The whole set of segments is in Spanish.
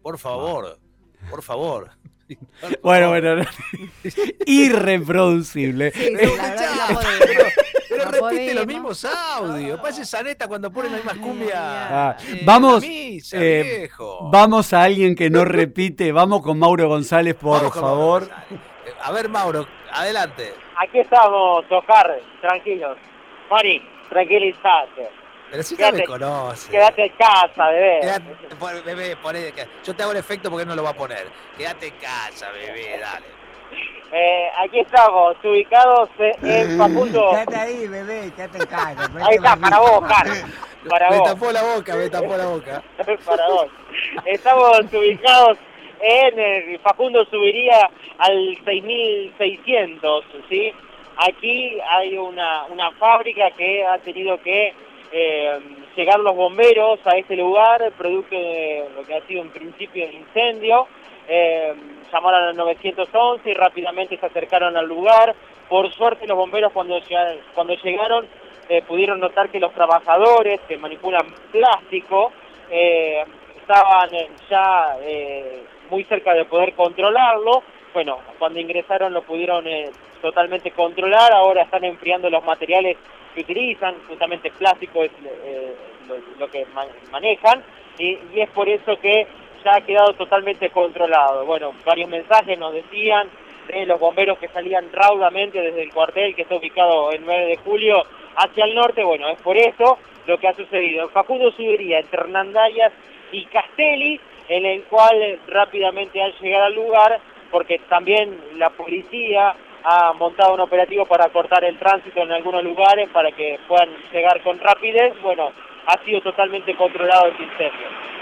Por favor, por favor. Bueno, irreproducible. Sí, la verdad que la podemos. Pero No repite podemos. los mismos audios. Parece Saneta cuando pone las mismas cumbias. Vamos, la misa, viejo. vamos a alguien que no repite. Vamos con Mauro González, por Vamos con favor. Mauro González. A ver, Mauro, adelante. Aquí estamos, Oscar, tranquilos. Mari, tranquilizate. Pero si ya me conoce. Quédate en casa, bebé. Bebé, yo te hago el efecto porque no lo va a poner. Quédate en casa, bebé, dale. Aquí estamos, ubicados en Facundo. Quédate ahí, bebé, quédate en casa. Ahí está, para vos, Oscar. Para Me vos. tapó la boca, me tapó la boca. Para vos. Estamos ubicados en Facundo subiría al 6600, ¿sí? Aquí hay una fábrica que ha tenido que llegar los bomberos a este lugar, producto de lo que ha sido en principio el incendio. Llamaron al 911 y rápidamente se acercaron al lugar. Por suerte los bomberos cuando llegaron pudieron notar que los trabajadores que manipulan plástico estaban ya muy cerca de poder controlarlo. Bueno, cuando ingresaron lo pudieron totalmente controlar. Ahora están enfriando los materiales que utilizan, justamente plástico es lo que manejan, y es por eso que ya ha quedado totalmente controlado. Bueno, varios mensajes nos decían de los bomberos que salían raudamente desde el cuartel que está ubicado en 9 de julio hacia el norte. Bueno, es por eso lo que ha sucedido. En Facundo subiría entre Hernandarias y Castelli, en el cual rápidamente al llegar al lugar, porque también la policía ha montado un operativo para cortar el tránsito en algunos lugares para que puedan llegar con rapidez. Bueno, ha sido totalmente controlado el incendio.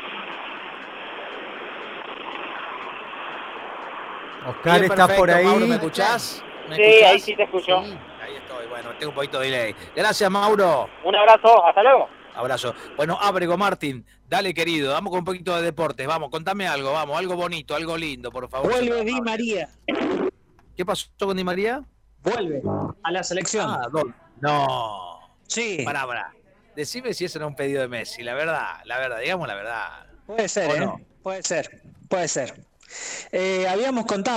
Oscar, Bien, ¿estás perfecto, por ahí? Mauro, ¿me escuchás? Sí, ahí sí te escucho. Sí, ahí estoy, bueno, tengo un poquito de delay. Gracias, Mauro. Un abrazo, hasta luego. Abrazo. Bueno, Ábrego, Martín, dale, querido, vamos con un poquito de deportes. Vamos, contame algo, vamos, algo bonito, algo lindo, por favor. Vuelve Di María. ¿Qué pasó con Di María? Vuelve a la selección. No. Sí. Pará. Decime si eso no es un pedido de Messi, la verdad, digamos la verdad. Puede ser, ¿O no? Puede ser. Habíamos contado